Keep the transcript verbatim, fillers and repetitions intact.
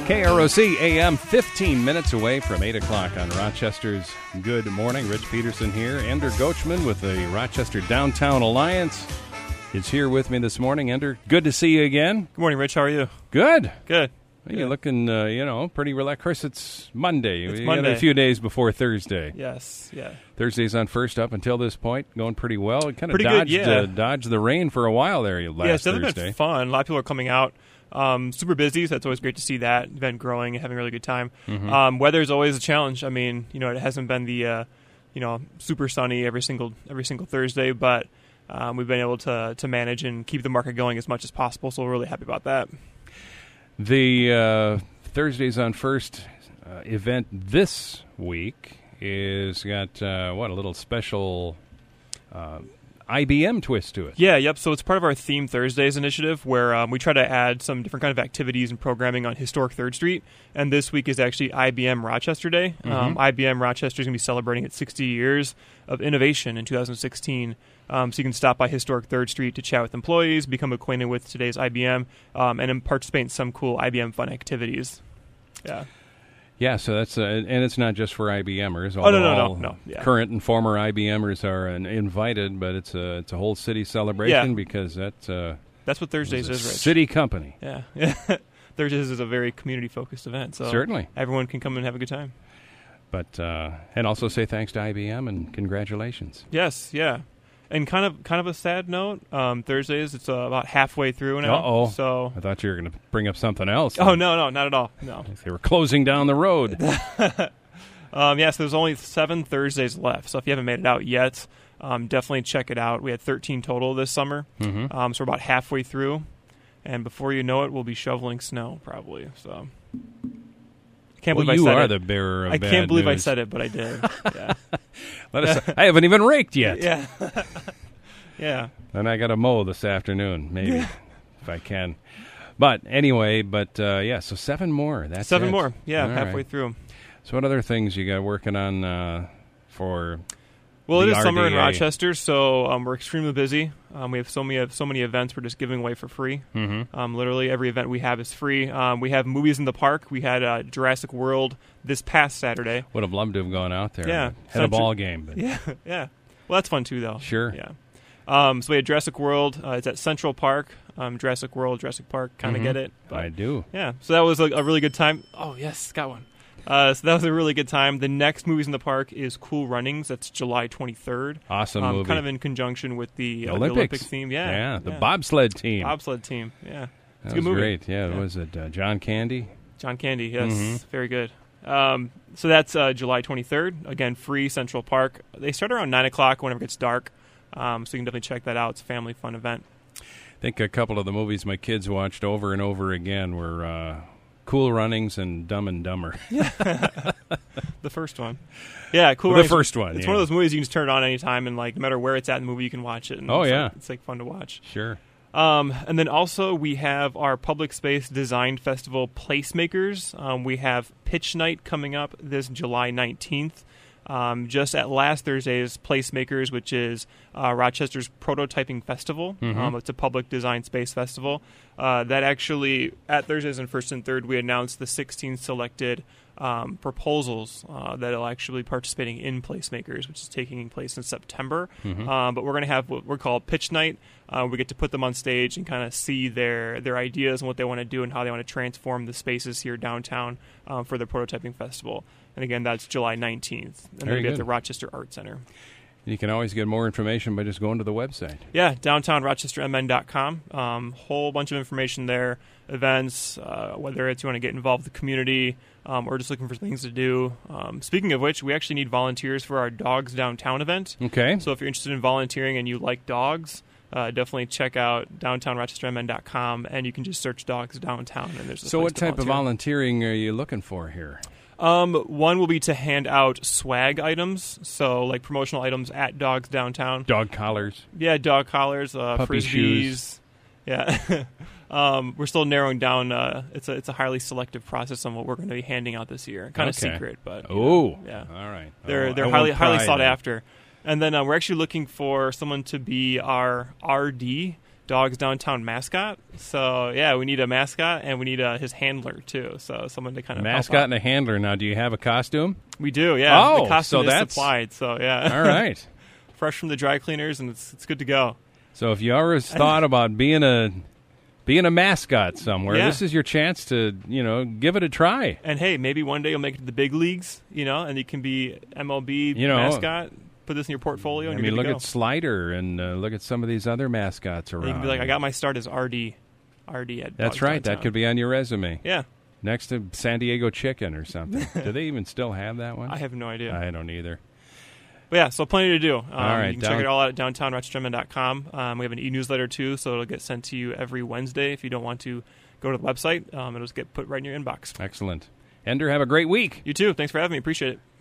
K R O C A M, fifteen minutes away from eight o'clock on Rochester's Good Morning. Rich Peterson here. Ender Gochman with the Rochester Downtown Alliance is here with me this morning. Ender, good to see you again. Good morning, Rich. How are you? Good. Good. Well, you're looking, uh, you know, pretty relaxed. Of course, it's Monday. It's you Monday. got a few days before Thursday. Yes, yeah. Thursday's on first up until this point, going pretty well. It kind of Pretty dodged, good, yeah. uh, dodged the rain for a while there last yeah, it's definitely Thursday. been fun. A lot of people are coming out. Um, super busy, so it's always great to see that event growing and having a really good time. Mm-hmm. Um, weather is always a challenge. I mean, you know, it hasn't been the, uh, you know, super sunny every single every single Thursday, but um, we've been able to to manage and keep the market going as much as possible. So we're really happy about that. The uh, Thursdays on First uh, event this week is got uh, what a little special uh, I B M twist to it. Yeah, yep. So it's part of our Theme Thursdays initiative where um, we try to add some different kind of activities and programming on historic Third Street. And this week is actually I B M Rochester Day. Mm-hmm. Um, I B M Rochester is going to be celebrating its sixty years of innovation in two thousand sixteen. Um, so you can stop by historic Third Street to chat with employees, become acquainted with today's I B M, um, and then participate in some cool I B M fun activities. Yeah. Yeah, so that's uh, and it's not just for IBMers. Oh, no, no, all no, no. Yeah. Current and former IBMers are uh, invited, but it's a it's a whole city celebration Yeah. because that's uh, That's what Thursdays a is, Rich. city company. Yeah. Thursdays is a very community-focused event, so Certainly. everyone can come and have a good time. But uh, and also say thanks to I B M and congratulations. Yes, yeah. And kind of kind of a sad note, um, Thursdays, it's uh, about halfway through now. Uh-oh. So, I thought you were going to bring up something else. oh, no, no, not at all. No. They were closing down the road. um, yes, there's only seven Thursdays left. So if you haven't made it out yet, um, definitely check it out. We had thirteen total this summer. Mm-hmm. Um, so we're about halfway through. And before you know it, we'll be shoveling snow, probably. So I can't Well, believe you I said are it. the bearer of I bad can't believe I news. said it, but I did. Yeah. Let us. I haven't even raked yet. Yeah. Yeah. And I got to mow this afternoon, maybe, if I can. But anyway, but uh, yeah, so seven more. That's Seven it. more. Yeah, All halfway right. through. So what other things you got working on uh, for Well, the it is summer in R D A? Rochester, so um, we're extremely busy. Um, we have so many so many events we're just giving away for free. Mm-hmm. Um, literally every event we have is free. Um, we have movies in the park. We had uh, Jurassic World this past Saturday. Would have loved to have gone out there. Yeah. Had a Central- ball game. But Yeah, yeah. Well, that's fun too, though. Sure. Yeah. Um, so we had Jurassic World. Uh, it's at Central Park. Um, Jurassic World, Jurassic Park. Kind of Mhm. get it. But, I do. yeah. So that was a, a really good time. Oh yes, got one. Uh, so that was a really good time. The next movies in the park is Cool Runnings. That's July twenty-third. Awesome um, movie. Kind of in conjunction with the, The uh, the Olympics. Olympic theme. Yeah. Yeah, the bobsled team. Bobsled team. Yeah. that It's a good was movie. great. Yeah, Yeah. was it uh, John Candy? John Candy. Yes. Mhm. Very good. Um, so that's uh, July twenty-third. Again, free Central Park. They start around nine o'clock whenever it gets dark. Um, so you can definitely check that out. It's a family fun event. I think a couple of the movies my kids watched over and over again were uh, Cool Runnings and Dumb and Dumber. The first one. Yeah, Cool The Runnings. first one, It's yeah. one of those movies you can just turn it on anytime, and like no matter where it's at in the movie, you can watch it. And Oh, it's, yeah. like, it's like fun to watch. Sure. Um, and then also we have our public space design festival Placemakers. Um, we have Pitch Night coming up this July nineteenth. Um, just at last Thursday's Placemakers, which is uh, Rochester's prototyping festival. Mhm. Um, it's a public design space festival. Uh, that actually, at Thursdays and First and Third, we announced the sixteen selected um, proposals uh, that will actually be participating in Placemakers, which is taking place in September. Mhm. Um, but we're going to have what we're called Pitch Night. Uh, we get to put them on stage and kind of see their, their ideas and what they want to do and how they want to transform the spaces here downtown um, for their prototyping festival. And again, that's July nineteenth. And Very they'll be at good. the Rochester Art Center. You can always get more information by just going to the website. Yeah, downtown rochester m n dot com. Um, whole bunch of information there, events, uh, whether it's you want to get involved with the community um, or just looking for things to do. Um, speaking of which, we actually need volunteers for our Dogs Downtown event. Okay. So if you're interested in volunteering and you like dogs, uh, definitely check out downtown rochester m n dot com, and you can just search Dogs Downtown. And there's a So place what to type of volunteer. volunteering are you looking for here? Um, one will be to hand out swag items, so like promotional items at Dogs Downtown. Dog collars. Yeah, dog collars, uh, Puppy frisbees. shoes. Yeah, um, we're still narrowing down. Uh, it's a it's a highly selective process on what we're going to be handing out this year. Kind of Okay. secret, but you Oh, know, yeah, all right. they're Oh, they're I highly won't highly pry sought then. after. And then uh, we're actually looking for someone to be our R D Dogs Downtown mascot. So, yeah, we need a mascot, and we need uh, his handler, too. So, someone to kind of Mascot help out. and a handler. Now, do you have a costume? We do, yeah. Oh, the costume so is that's- supplied, so, yeah. All right. Fresh from the dry cleaners, and it's it's good to go. So if you ever thought about being a being a mascot somewhere, Yeah. this is your chance to, you know, give it a try. And, hey, maybe one day you'll make it to the big leagues, you know, and you can be M L B You know, mascot. Put this in your portfolio, I and mean, you're look good to at go. Slider and uh, look at some of these other mascots around. And you can be like, I got my start as R D. R D at That's Dogs right. That Downtown. could be on your resume. Yeah. Next to San Diego Chicken or something. Do they even still have that one? I have no idea. I don't either. But yeah, so plenty to do. Um, All right, you can down- check it all out at downtown rochester dot com. Um, we have an e-newsletter, too, so it'll get sent to you every Wednesday. If you don't want to go to the website, um, it'll just get put right in your inbox. Excellent. Ender, have a great week. You too. Thanks for having me. Appreciate it.